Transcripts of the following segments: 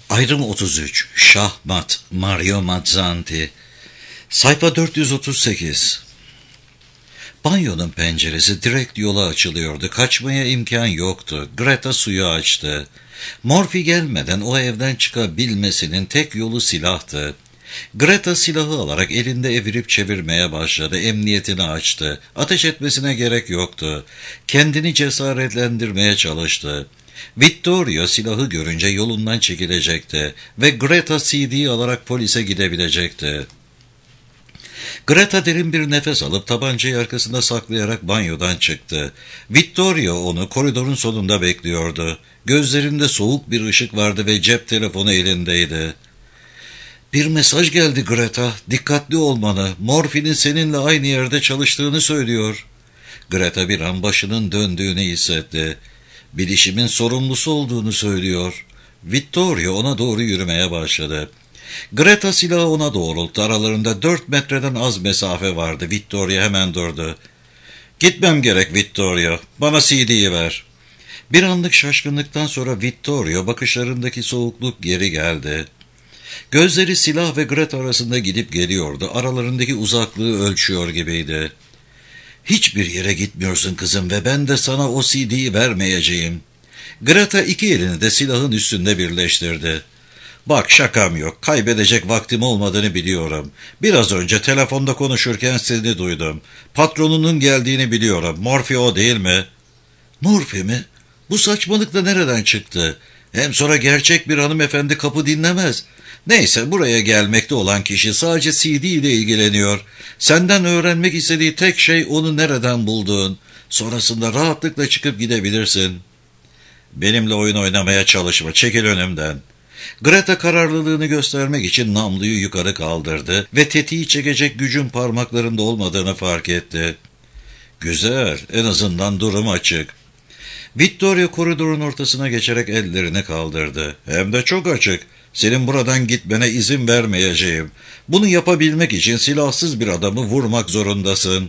Ayrım 33. Şahmat. Mario Mazzanti. Sayfa 438. Banyonun penceresi direkt yola açılıyordu. Kaçmaya imkan yoktu. Greta suyu açtı. Morphy gelmeden o evden çıkabilmesinin tek yolu silahtı. Greta silahı alarak elinde evirip çevirmeye başladı. Emniyetini açtı. Ateş etmesine gerek yoktu. Kendini cesaretlendirmeye çalıştı. Vittorio silahı görünce yolundan çekilecekti ve Greta CD'yi alarak polise gidebilecekti. Greta derin bir nefes alıp tabancayı arkasında saklayarak banyodan çıktı. Vittorio onu koridorun sonunda bekliyordu. Gözlerinde soğuk bir ışık vardı ve cep telefonu elindeydi. "Bir mesaj geldi Greta. Dikkatli olmanı. Morphy'nin seninle aynı yerde çalıştığını söylüyor." Greta bir an başının döndüğünü hissetti. "Bilişimin sorumlusu olduğunu söylüyor." Vittorio ona doğru yürümeye başladı. Greta silahı ona doğrulttu. Aralarında 4 metreden az mesafe vardı. Vittorio hemen durdu. "Gitmem gerek Vittorio. Bana CD'yi ver." Bir anlık şaşkınlıktan sonra Vittorio bakışlarındaki soğukluk geri geldi. Gözleri silah ve Greta arasında gidip geliyordu. Aralarındaki uzaklığı ölçüyor gibiydi. "Hiçbir yere gitmiyorsun kızım ve ben de sana o CD'yi vermeyeceğim." Greta iki elini de silahın üstünde birleştirdi. "Bak şakam yok. Kaybedecek vaktim olmadığını biliyorum. Biraz önce telefonda konuşurken seni duydum. Patronunun geldiğini biliyorum. Morphy o değil mi?" "Morphy mi? Bu saçmalık da nereden çıktı? Hem sonra gerçek bir hanımefendi kapı dinlemez. Neyse buraya gelmekte olan kişi sadece CD ile ilgileniyor. Senden öğrenmek istediği tek şey onu nereden bulduğun. Sonrasında rahatlıkla çıkıp gidebilirsin." "Benimle oyun oynamaya çalışma. Çekil önümden." Greta kararlılığını göstermek için namluyu yukarı kaldırdı ve tetiği çekecek gücün parmaklarında olmadığını fark etti. "Güzel, en azından durum açık." Vittorio koridorun ortasına geçerek ellerini kaldırdı. "Hem de çok açık. Senin buradan gitmene izin vermeyeceğim. Bunu yapabilmek için silahsız bir adamı vurmak zorundasın."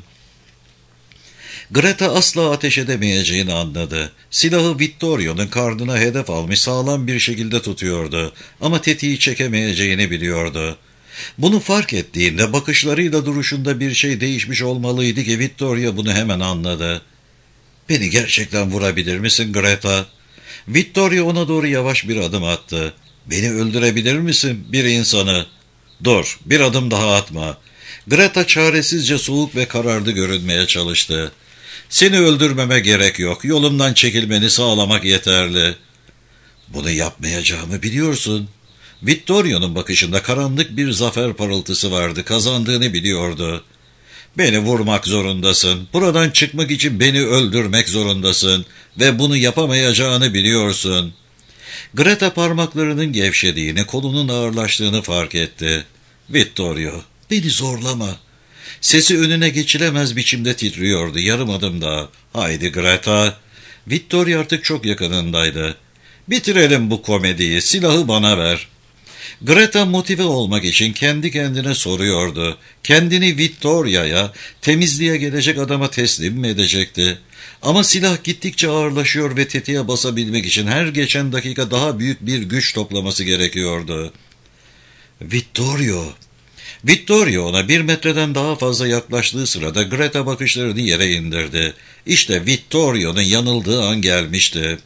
Greta asla ateş edemeyeceğini anladı. Silahı Vittorio'nun karnına hedef almış sağlam bir şekilde tutuyordu ama tetiği çekemeyeceğini biliyordu. Bunu fark ettiğinde bakışlarıyla duruşunda bir şey değişmiş olmalıydı ki Vittorio bunu hemen anladı. "Beni gerçekten vurabilir misin Greta?" Vittorio ona doğru yavaş bir adım attı. "Beni öldürebilir misin bir insanı?" "Dur, bir adım daha atma." Greta çaresizce soğuk ve kararlı görünmeye çalıştı. "Seni öldürmeme gerek yok. Yolumdan çekilmeni sağlamak yeterli." "Bunu yapmayacağımı biliyorsun." Vittorio'nun bakışında karanlık bir zafer parıltısı vardı. Kazandığını biliyordu. "Beni vurmak zorundasın. Buradan çıkmak için beni öldürmek zorundasın. Ve bunu yapamayacağını biliyorsun." Greta parmaklarının gevşediğini, kolunun ağırlaştığını fark etti. "Vittorio, beni zorlama." Sesi önüne geçilemez biçimde titriyordu. Yarım adım daha. "Haydi Greta." Vittorio artık çok yakınındaydı. "Bitirelim bu komediyi. Silahı bana ver." Greta motive olmak için kendi kendine soruyordu. Kendini Vittoria'ya, temizliğe gelecek adama teslim mi edecekti? Ama silah gittikçe ağırlaşıyor ve tetiğe basabilmek için her geçen dakika daha büyük bir güç toplaması gerekiyordu. "Vittorio!" Vittorio ona 1 metreden daha fazla yaklaştığı sırada Greta bakışlarını yere indirdi. İşte Vittorio'nun yanıldığı an gelmişti.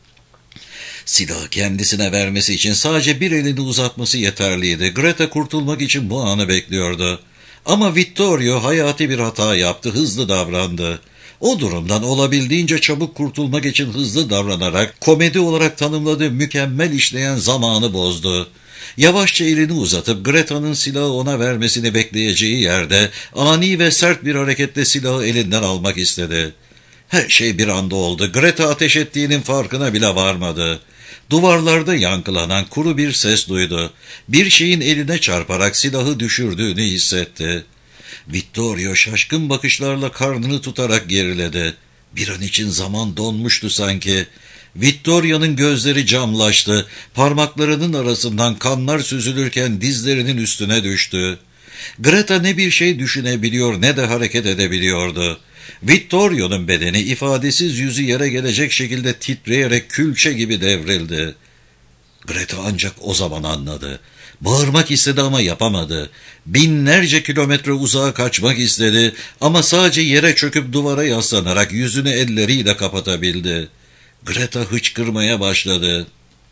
Silahı kendisine vermesi için sadece bir elini uzatması yeterliydi. Greta kurtulmak için bu anı bekliyordu. Ama Vittorio hayati bir hata yaptı, hızlı davrandı. O durumdan olabildiğince çabuk kurtulmak için hızlı davranarak komedi olarak tanımladığı mükemmel işleyen zamanı bozdu. Yavaşça elini uzatıp Greta'nın silahı ona vermesini bekleyeceği yerde ani ve sert bir hareketle silahı elinden almak istedi. Her şey bir anda oldu. Greta ateş ettiğinin farkına bile varmadı. Duvarlarda yankılanan kuru bir ses duydu. Bir şeyin eline çarparak silahı düşürdüğünü hissetti. Vittorio şaşkın bakışlarla karnını tutarak geriledi. Bir an için zaman donmuştu sanki. Vittoria'nın gözleri camlaştı. Parmaklarının arasından kanlar süzülürken dizlerinin üstüne düştü. Greta ne bir şey düşünebiliyor ne de hareket edebiliyordu. Vittorio'nun bedeni ifadesiz yüzü yere gelecek şekilde titreyerek külçe gibi devrildi. Greta ancak o zaman anladı. Bağırmak istedi ama yapamadı. Binlerce kilometre uzağa kaçmak istedi ama sadece yere çöküp duvara yaslanarak yüzünü elleriyle kapatabildi. Greta hıçkırmaya başladı.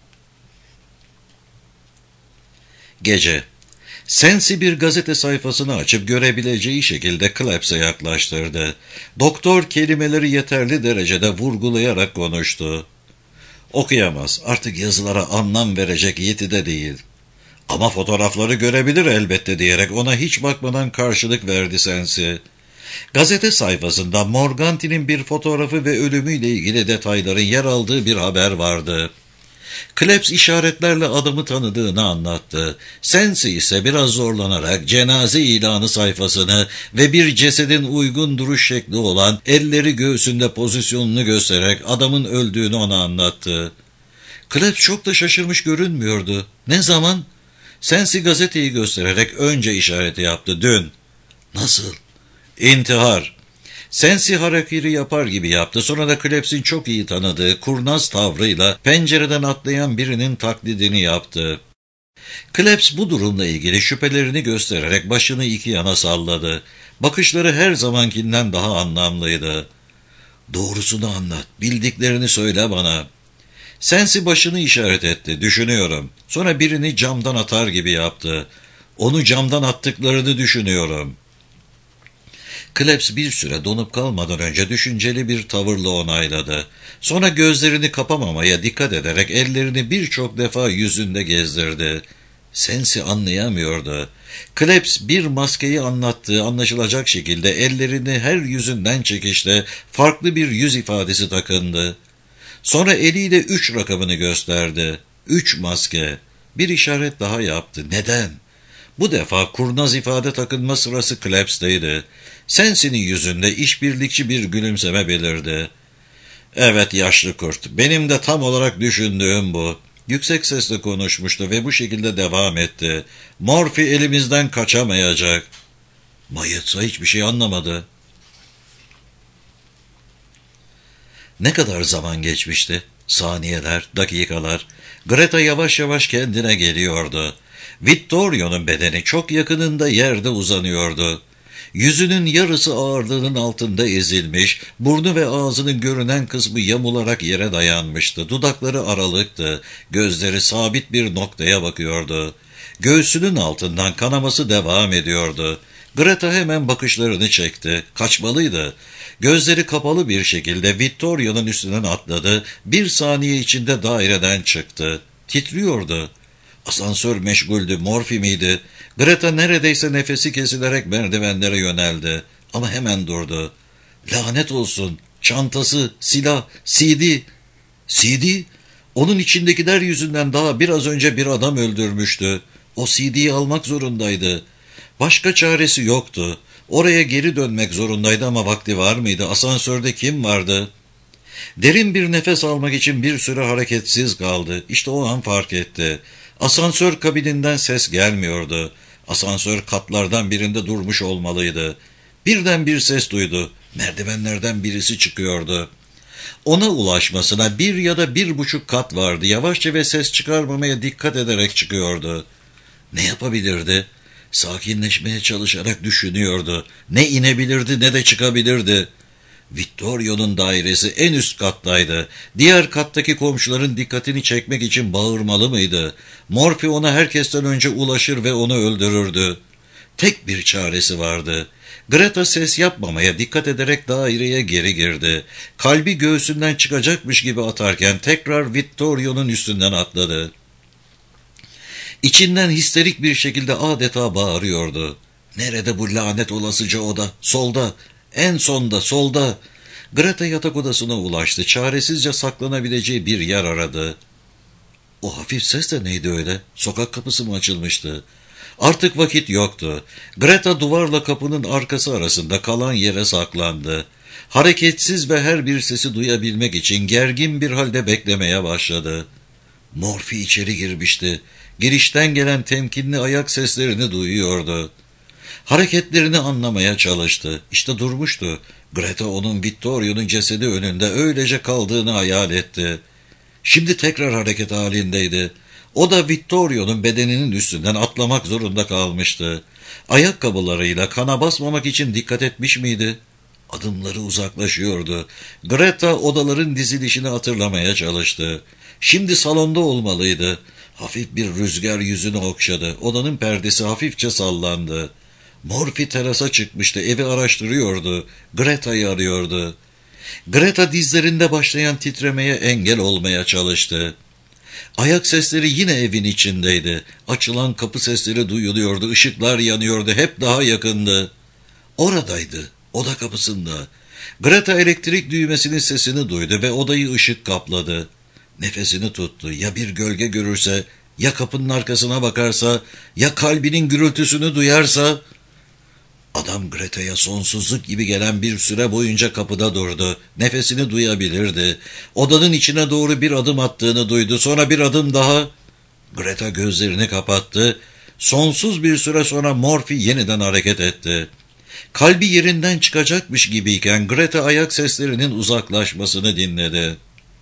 Gece. Sensi bir gazete sayfasını açıp görebileceği şekilde Klebs'e yaklaştırdı. Doktor kelimeleri yeterli derecede vurgulayarak konuştu. Okuyamaz, artık yazılara anlam verecek yetide değil. Ama fotoğrafları görebilir elbette diyerek ona hiç bakmadan karşılık verdi Sensi. Gazete sayfasında Morganti'nin bir fotoğrafı ve ölümüyle ilgili detayların yer aldığı bir haber vardı. Klebs işaretlerle adamı tanıdığını anlattı. Sensi ise biraz zorlanarak cenaze ilanı sayfasını ve bir cesedin uygun duruş şekli olan elleri göğsünde pozisyonunu göstererek adamın öldüğünü ona anlattı. Klebs çok da şaşırmış görünmüyordu. Ne zaman? Sensi gazeteyi göstererek önce işareti yaptı. Dün. Nasıl? İntihar. Sensi harakiri yapar gibi yaptı. Sonra da Klebs'in çok iyi tanıdığı kurnaz tavrıyla pencereden atlayan birinin taklidini yaptı. Klebs bu durumla ilgili şüphelerini göstererek başını iki yana salladı. Bakışları her zamankinden daha anlamlıydı. Doğrusunu anlat, bildiklerini söyle bana. Sensi başını işaret etti, düşünüyorum. Sonra birini camdan atar gibi yaptı. Onu camdan attıklarını düşünüyorum. Klebs bir süre donup kalmadan önce düşünceli bir tavırla onayladı. Sonra gözlerini kapamamaya dikkat ederek ellerini birçok defa yüzünde gezdirdi. Sensi anlayamıyordu. Klebs bir maskeyi anlattığı anlaşılacak şekilde ellerini her yüzünden çekişte farklı bir yüz ifadesi takındı. Sonra eliyle 3 rakamını gösterdi. 3 maske. Bir işaret daha yaptı. Neden? Bu defa kurnaz ifade takınma sırası Klebs'teydi. Sensi'nin yüzünde işbirlikçi bir gülümseme belirdi. Evet yaşlı kurt, benim de tam olarak düşündüğüm bu. Yüksek sesle konuşmuştu ve bu şekilde devam etti. Morphy elimizden kaçamayacak. Mayetsa hiçbir şey anlamadı. Ne kadar zaman geçmişti? Saniyeler, dakikalar. Greta yavaş yavaş kendine geliyordu. Vittorio'nun bedeni çok yakınında yerde uzanıyordu. Yüzünün yarısı ağırlığının altında ezilmiş, burnu ve ağzının görünen kısmı yamularak yere dayanmıştı. Dudakları aralıktı, gözleri sabit bir noktaya bakıyordu. Göğsünün altından kanaması devam ediyordu. Greta hemen bakışlarını çekti. Kaçmalıydı. Gözleri kapalı bir şekilde Vittorio'nun üstünden atladı. Bir saniye içinde daireden çıktı. Titriyordu. Asansör meşguldü, Morphy miydi? Greta neredeyse nefesi kesilerek merdivenlere yöneldi. Ama hemen durdu. Lanet olsun. Çantası, silah, CD. CD? Onun içindekiler yüzünden daha biraz önce bir adam öldürmüştü. O CD'yi almak zorundaydı. Başka çaresi yoktu. Oraya geri dönmek zorundaydı ama vakti var mıydı? Asansörde kim vardı? Derin bir nefes almak için bir süre hareketsiz kaldı. İşte o an fark etti. Asansör kabininden ses gelmiyordu. Asansör katlardan birinde durmuş olmalıydı. Birden bir ses duydu. Merdivenlerden birisi çıkıyordu. Ona ulaşmasına 1 ya da 1,5 kat vardı. Yavaşça ve ses çıkarmamaya dikkat ederek çıkıyordu. Ne yapabilirdi? Sakinleşmeye çalışarak düşünüyordu. Ne inebilirdi ne de çıkabilirdi. Vittorio'nun dairesi en üst kattaydı. Diğer kattaki komşuların dikkatini çekmek için bağırmalı mıydı? Morphy ona herkesten önce ulaşır ve onu öldürürdü. Tek bir çaresi vardı. Greta ses yapmamaya dikkat ederek daireye geri girdi. Kalbi göğsünden çıkacakmış gibi atarken tekrar Vittorio'nun üstünden atladı. İçinden histerik bir şekilde adeta bağırıyordu. Nerede bu lanet olasıca oda? Solda. En sonda, solda. Greta yatak odasına ulaştı. Çaresizce saklanabileceği bir yer aradı. O hafif ses de neydi öyle? Sokak kapısı mı açılmıştı? Artık vakit yoktu. Greta duvarla kapının arkası arasında kalan yere saklandı. Hareketsiz ve her bir sesi duyabilmek için gergin bir halde beklemeye başladı. Morphy içeri girmişti. Girişten gelen temkinli ayak seslerini duyuyordu. Hareketlerini anlamaya çalıştı. İşte durmuştu. Greta onun Vittorio'nun cesedi önünde öylece kaldığını hayal etti. Şimdi tekrar hareket halindeydi. O da Vittorio'nun bedeninin üstünden atlamak zorunda kalmıştı. Ayakkabılarıyla kana basmamak için dikkat etmiş miydi? Adımları uzaklaşıyordu. Greta odaların dizilişini hatırlamaya çalıştı. Şimdi salonda olmalıydı. Hafif bir rüzgar yüzünü okşadı. Odanın perdesi hafifçe sallandı. Morphy terasa çıkmıştı. Evi araştırıyordu. Greta'yı arıyordu. Greta dizlerinde başlayan titremeye engel olmaya çalıştı. Ayak sesleri yine evin içindeydi. Açılan kapı sesleri duyuluyordu. Işıklar yanıyordu. Hep daha yakındı. Oradaydı. Oda kapısında. Greta elektrik düğmesinin sesini duydu ve odayı ışık kapladı. Nefesini tuttu. Ya bir gölge görürse, ya kapının arkasına bakarsa, ya kalbinin gürültüsünü duyarsa... Adam Greta'ya sonsuzluk gibi gelen bir süre boyunca kapıda durdu. Nefesini duyabilirdi. Odanın içine doğru bir adım attığını duydu. Sonra bir adım daha. Greta gözlerini kapattı. Sonsuz bir süre sonra Morphy yeniden hareket etti. Kalbi yerinden çıkacakmış gibiyken Greta ayak seslerinin uzaklaşmasını dinledi.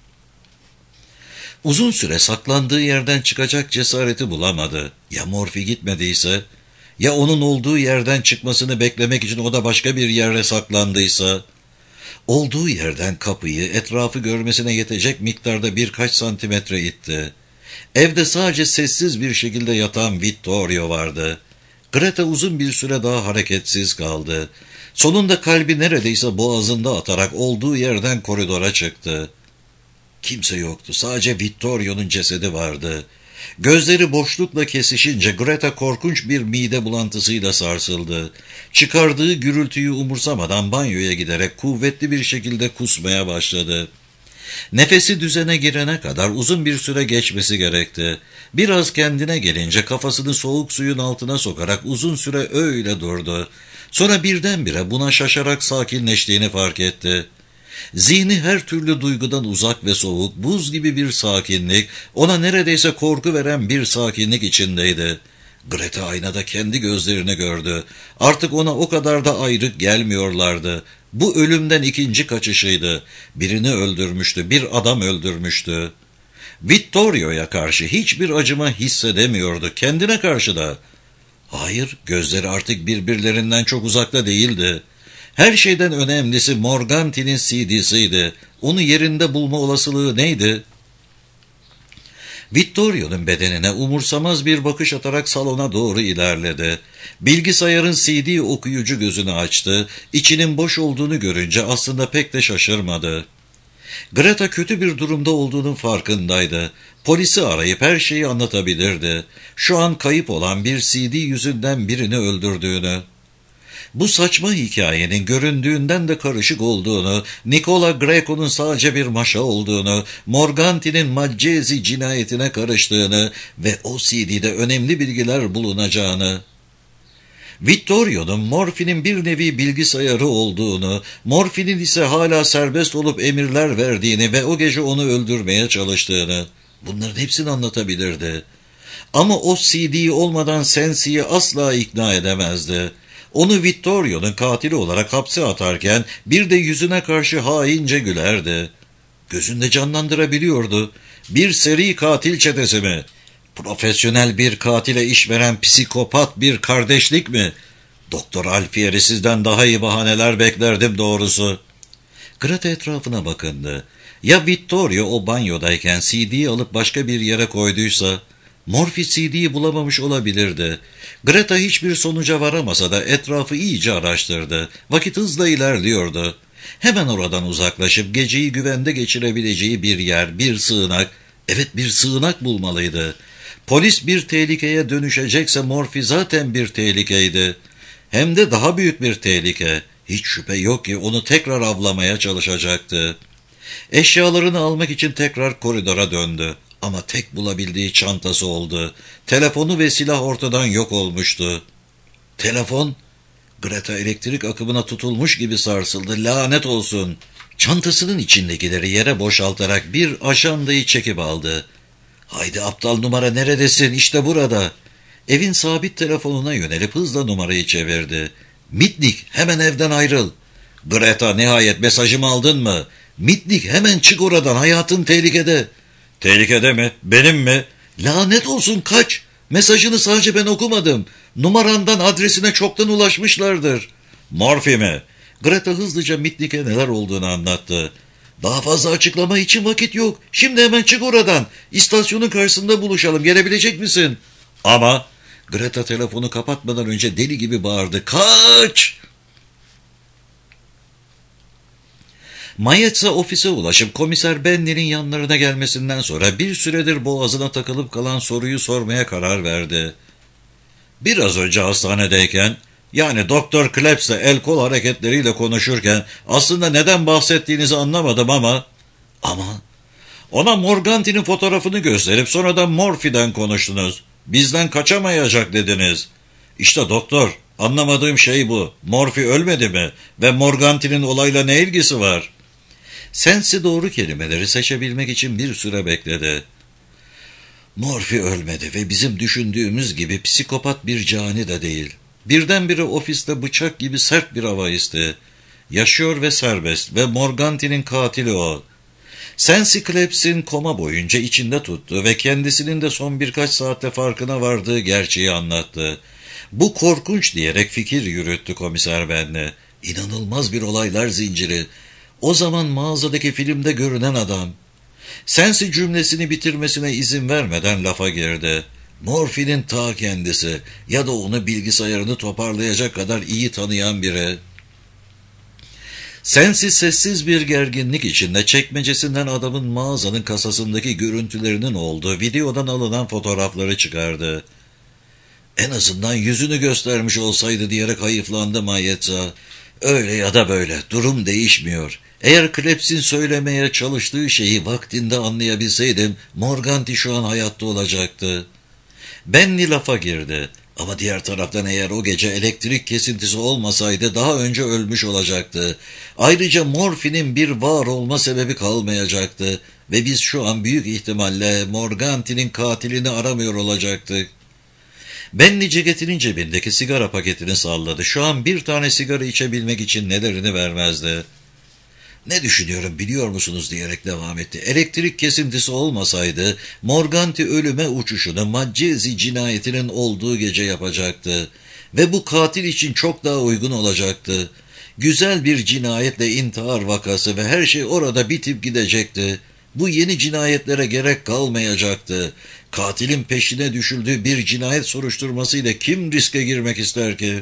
Uzun süre saklandığı yerden çıkacak cesareti bulamadı. Ya Morphy gitmediyse, ya onun olduğu yerden çıkmasını beklemek için o da başka bir yere saklandıysa, olduğu yerden kapıyı etrafı görmesine yetecek miktarda birkaç santimetre itti. Evde sadece sessiz bir şekilde yatan Vittorio vardı. Greta uzun bir süre daha hareketsiz kaldı. Sonunda kalbi neredeyse boğazında atarak olduğu yerden koridora çıktı. Kimse yoktu. Sadece Vittorio'nun cesedi vardı. Gözleri boşlukla kesişince Greta korkunç bir mide bulantısıyla sarsıldı. Çıkardığı gürültüyü umursamadan banyoya giderek kuvvetli bir şekilde kusmaya başladı. Nefesi düzene girene kadar uzun bir süre geçmesi gerekti. Biraz kendine gelince kafasını soğuk suyun altına sokarak uzun süre öyle durdu. Sonra birdenbire buna şaşarak sakinleştiğini fark etti. Zihni her türlü duygudan uzak ve soğuk, buz gibi bir sakinlik, ona neredeyse korku veren bir sakinlik içindeydi. Greta aynada kendi gözlerini gördü. Artık ona o kadar da ayrık gelmiyorlardı. Bu ölümden ikinci kaçışıydı. Birini öldürmüştü, bir adam öldürmüştü. Vittorio'ya karşı hiçbir acıma hissedemiyordu, kendine karşı da. Hayır, gözleri artık birbirlerinden çok uzakta değildi. Her şeyden önemlisi Morganti'nin CD'siydi. Onu yerinde bulma olasılığı neydi? Vittorio'nun bedenine umursamaz bir bakış atarak salona doğru ilerledi. Bilgisayarın CD okuyucu gözünü açtı. İçinin boş olduğunu görünce aslında pek de şaşırmadı. Greta kötü bir durumda olduğunun farkındaydı. Polisi arayıp her şeyi anlatabilirdi. Şu an kayıp olan bir CD yüzünden birini öldürdüğünü. Bu saçma hikayenin göründüğünden de karışık olduğunu, Nicola Greco'nun sadece bir maşa olduğunu, Morganti'nin Maggesi cinayetine karıştığını ve o CD'de önemli bilgiler bulunacağını, Vittorio'nun Morphy'nin bir nevi bilgisayarı olduğunu, Morphy'nin ise hala serbest olup emirler verdiğini ve o gece onu öldürmeye çalıştığını, bunların hepsini anlatabilirdi. Ama o CD olmadan Sensi'yi asla ikna edemezdi. Onu Vittorio'nun katili olarak hapse atarken bir de yüzüne karşı haince gülerdi. Gözünde canlandırabiliyordu. Bir seri katil çetesi mi? Profesyonel bir katile iş veren psikopat bir kardeşlik mi? Doktor Alfieri sizden daha iyi bahaneler beklerdim doğrusu. Greta etrafına bakındı. Ya Vittorio o banyodayken CD'yi alıp başka bir yere koyduysa... Morphy CD'yi bulamamış olabilirdi. Greta hiçbir sonuca varamasa da etrafı iyice araştırdı. Vakit hızla ilerliyordu. Hemen oradan uzaklaşıp geceyi güvende geçirebileceği bir yer, bir sığınak, evet bir sığınak bulmalıydı. Polis bir tehlikeye dönüşecekse Morphy zaten bir tehlikeydi. Hem de daha büyük bir tehlike. Hiç şüphe yok ki onu tekrar avlamaya çalışacaktı. Eşyalarını almak için tekrar koridora döndü. Ama tek bulabildiği çantası oldu. Telefonu ve silah ortadan yok olmuştu. Telefon? Greta elektrik akımına tutulmuş gibi sarsıldı. Lanet olsun. Çantasının içindekileri yere boşaltarak bir ajandayı çekip aldı. Haydi aptal numara neredesin? İşte burada. Evin sabit telefonuna yönelip hızla numarayı çevirdi. Mitnik hemen evden ayrıl. Greta nihayet mesajımı aldın mı? Mitnik hemen çık oradan, hayatın tehlikede. Tehlikede mi? Benim mi? Lanet olsun, kaç! Mesajını sadece ben okumadım. Numarandan adresine çoktan ulaşmışlardır. Morphy mi? Greta hızlıca Mitnick'e neler olduğunu anlattı. Daha fazla açıklama için vakit yok. Şimdi hemen çık oradan. İstasyonun karşısında buluşalım. Gelebilecek misin? Ama Greta telefonu kapatmadan önce deli gibi bağırdı. Kaç! Mayetsa ofise ulaşıp komiser Bentley'nin yanlarına gelmesinden sonra bir süredir boğazına takılıp kalan soruyu sormaya karar verdi. Biraz önce hastanedeyken, yani Doktor Klebs'le el kol hareketleriyle konuşurken aslında neden bahsettiğinizi anlamadım ama ona Morganti'nin fotoğrafını gösterip sonra da Morphy'den konuştunuz. Bizden kaçamayacak dediniz. İşte doktor, anlamadığım şey bu. Morphy ölmedi mi? Ve Morganti'nin olayla ne ilgisi var? Sensi doğru kelimeleri seçebilmek için bir süre bekledi. Morphy ölmedi ve bizim düşündüğümüz gibi psikopat bir cani de değil. Birdenbire ofiste bıçak gibi sert bir hava isti. Yaşıyor ve serbest ve Morganti'nin katili o. Sensi Klebs'in koma boyunca içinde tuttu ve kendisinin de son birkaç saatte farkına vardığı gerçeği anlattı. Bu korkunç diyerek fikir yürüttü komiser Bentley. İnanılmaz bir olaylar zinciri. O zaman mağazadaki filmde görünen adam. Sensi cümlesini bitirmesine izin vermeden lafa girdi. Morphy'nin ta kendisi ya da onu bilgisayarını toparlayacak kadar iyi tanıyan biri. Sensi sessiz bir gerginlik içinde çekmecesinden adamın mağazanın kasasındaki görüntülerinin olduğu videodan alınan fotoğrafları çıkardı. En azından yüzünü göstermiş olsaydı diyerek hayıflandı Mayetsa. Öyle ya da böyle durum değişmiyor. Eğer Klebs'in söylemeye çalıştığı şeyi vaktinde anlayabilseydim Morganti şu an hayatta olacaktı. Bentley lafa girdi. Ama diğer taraftan eğer o gece elektrik kesintisi olmasaydı daha önce ölmüş olacaktı. Ayrıca Morphy'nin bir var olma sebebi kalmayacaktı. Ve biz şu an büyük ihtimalle Morganti'nin katilini aramıyor olacaktık. Bentley ceketinin cebindeki sigara paketini salladı. Şu an bir tane sigara içebilmek için nelerini vermezdi. Ne düşünüyorum biliyor musunuz diyerek devam etti. Elektrik kesintisi olmasaydı Morganti ölüme uçuşunu Maccesi cinayetinin olduğu gece yapacaktı. Ve bu katil için çok daha uygun olacaktı. Güzel bir cinayetle intihar vakası ve her şey orada bitip gidecekti. Bu yeni cinayetlere gerek kalmayacaktı. Katilin peşine düşüldüğü bir cinayet soruşturmasıyla kim riske girmek ister ki?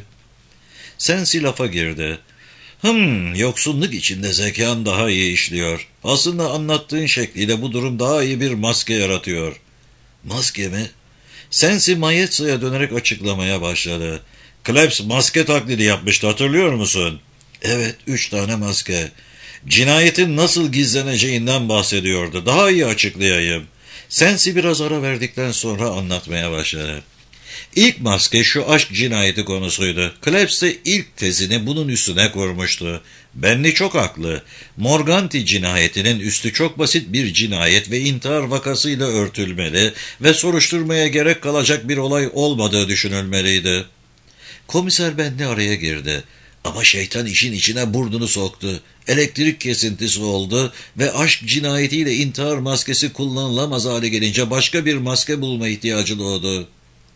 Sensi lafa girdi. Yoksunluk içinde zekan daha iyi işliyor. Aslında anlattığın şekliyle bu durum daha iyi bir maske yaratıyor. Maske mi? Sensi Mayetsa'ya dönerek açıklamaya başladı. Klebs maske taklidi yapmıştı, hatırlıyor musun? Evet, 3 tane maske. Cinayetin nasıl gizleneceğinden bahsediyordu. Daha iyi açıklayayım. Sensi biraz ara verdikten sonra anlatmaya başladı. İlk maske şu aşk cinayeti konusuydu. Klebs de ilk tezini bunun üstüne kurmuştu. Bentley çok haklı. Morganti cinayetinin üstü çok basit bir cinayet ve intihar vakasıyla örtülmeli ve soruşturmaya gerek kalacak bir olay olmadığı düşünülmeliydi. Komiser Bentley araya girdi. Ama şeytan işin içine burnunu soktu. Elektrik kesintisi oldu ve aşk cinayetiyle intihar maskesi kullanılamaz hale gelince başka bir maske bulma ihtiyacı doğdu.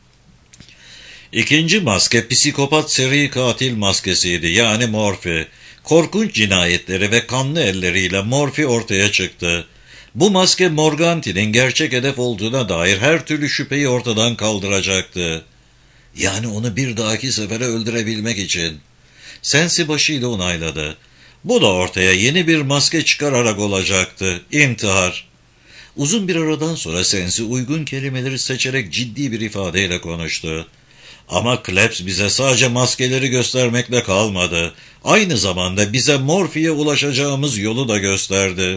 İkinci maske psikopat seri katil maskesiydi, yani Morphy. Korkunç cinayetleri ve kanlı elleriyle Morphy ortaya çıktı. Bu maske Morganti'nin gerçek hedef olduğuna dair her türlü şüpheyi ortadan kaldıracaktı. Yani onu bir dahaki sefere öldürebilmek için. Sensi başıyla onayladı. Bu da ortaya yeni bir maske çıkararak olacaktı. İntihar. Uzun bir aradan sonra Sensi uygun kelimeleri seçerek ciddi bir ifadeyle konuştu. Ama Klebs bize sadece maskeleri göstermekle kalmadı. Aynı zamanda bize Morphy'ye ulaşacağımız yolu da gösterdi.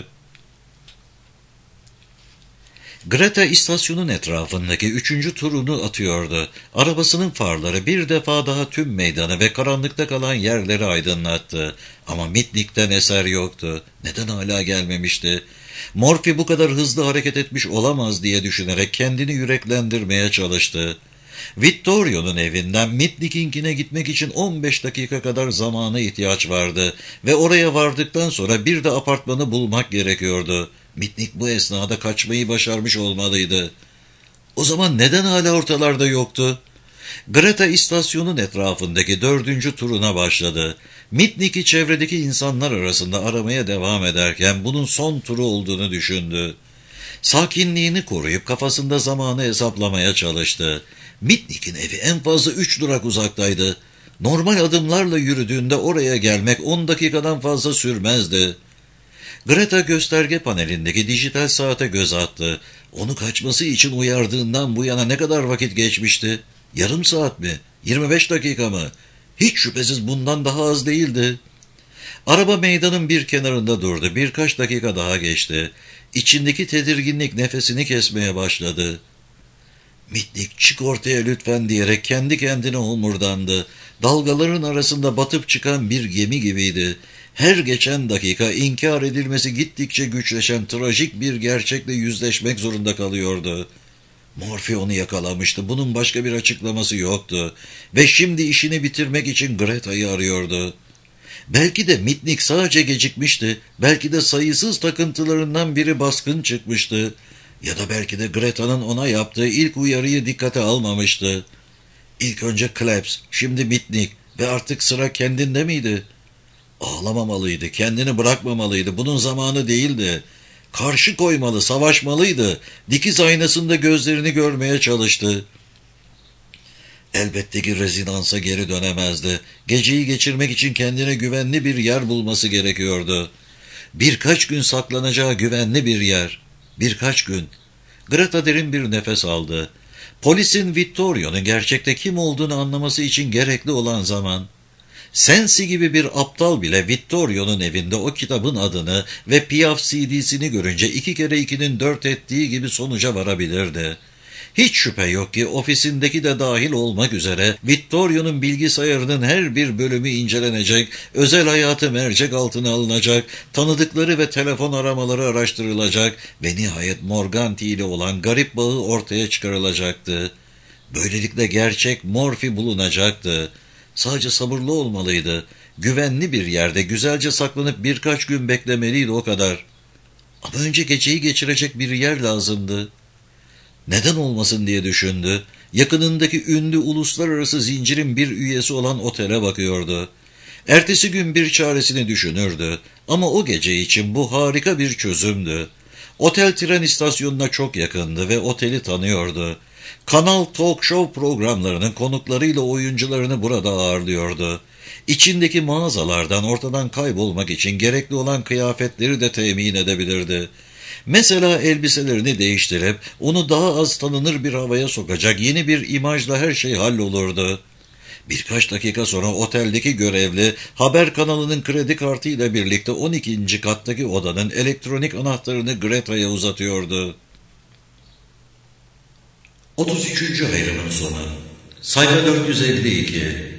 Greta istasyonun etrafındaki 3. turunu atıyordu. Arabasının farları bir defa daha tüm meydanı ve karanlıkta kalan yerleri aydınlattı. Ama Mitnick'ten eser yoktu. Neden hala gelmemişti? Morphy bu kadar hızlı hareket etmiş olamaz diye düşünerek kendini yüreklendirmeye çalıştı. Vittorio'nun evinden Mitnick'inkine gitmek için 15 dakika kadar zamana ihtiyaç vardı ve oraya vardıktan sonra bir de apartmanı bulmak gerekiyordu. Mitnick bu esnada kaçmayı başarmış olmalıydı. O zaman neden hala ortalarda yoktu? Greta istasyonun etrafındaki 4. turuna başladı. Mitnick'i çevredeki insanlar arasında aramaya devam ederken bunun son turu olduğunu düşündü. Sakinliğini koruyup kafasında zamanı hesaplamaya çalıştı. Mitnick'in evi en fazla 3 durak uzaktaydı. Normal adımlarla yürüdüğünde oraya gelmek 10 dakikadan fazla sürmezdi. Greta gösterge panelindeki dijital saate göz attı. Onu kaçması için uyardığından bu yana ne kadar vakit geçmişti? Yarım saat mi? 25 dakika mı? Hiç şüphesiz bundan daha az değildi. Araba meydanın bir kenarında durdu. Birkaç dakika daha geçti. İçindeki tedirginlik nefesini kesmeye başladı. Mitnick, çık ortaya lütfen diyerek kendi kendine homurdandı. Dalgaların arasında batıp çıkan bir gemi gibiydi. Her geçen dakika inkar edilmesi gittikçe güçleşen trajik bir gerçekle yüzleşmek zorunda kalıyordu. Morphy onu yakalamıştı. Bunun başka bir açıklaması yoktu. Ve şimdi işini bitirmek için Greta'yı arıyordu. Belki de Mitnick sadece gecikmişti. Belki de sayısız takıntılarından biri baskın çıkmıştı. Ya da belki de Greta'nın ona yaptığı ilk uyarıyı dikkate almamıştı. İlk önce Klebs, şimdi Mitnick ve artık sıra kendinde miydi? Ağlamamalıydı, kendini bırakmamalıydı. Bunun zamanı değildi. Karşı koymalı, savaşmalıydı. Dikiz aynasında gözlerini görmeye çalıştı. Elbette ki rezidans geri dönemezdi. Geceyi geçirmek için kendine güvenli bir yer bulması gerekiyordu. Birkaç gün saklanacağı güvenli bir yer. Birkaç gün. Greta derin bir nefes aldı. Polisin Vittorio'nun gerçekte kim olduğunu anlaması için gerekli olan zaman. Sensi gibi bir aptal bile Vittorio'nun evinde o kitabın adını ve Piaf CD'sini görünce 2 kere 2'nin 4 ettiği gibi sonuca varabilirdi. Hiç şüphe yok ki ofisindeki de dahil olmak üzere Vittorio'nun bilgisayarının her bir bölümü incelenecek, özel hayatı mercek altına alınacak, tanıdıkları ve telefon aramaları araştırılacak ve nihayet Morganti ile olan garip bağı ortaya çıkarılacaktı. Böylelikle gerçek Morphy bulunacaktı. Sadece sabırlı olmalıydı. Güvenli bir yerde güzelce saklanıp birkaç gün beklemeliydi, o kadar. Ama önce geceyi geçirecek bir yer lazımdı. Neden olmasın diye düşündü. Yakınındaki ünlü uluslararası zincirin bir üyesi olan otele bakıyordu. Ertesi gün bir çaresini düşünürdü. Ama o gece için bu harika bir çözümdü. Otel tren istasyonuna çok yakındı ve oteli tanıyordu. Kanal talk show programlarının konuklarıyla oyuncularını burada ağırlıyordu. İçindeki mağazalardan ortadan kaybolmak için gerekli olan kıyafetleri de temin edebilirdi. Mesela elbiselerini değiştirip onu daha az tanınır bir havaya sokacak yeni bir imajla her şey hallolurdu. Birkaç dakika sonra oteldeki görevli haber kanalının kredi kartıyla birlikte 12. kattaki odanın elektronik anahtarını Greta'ya uzatıyordu. 33. ayrımın sonu. Sayfa 452.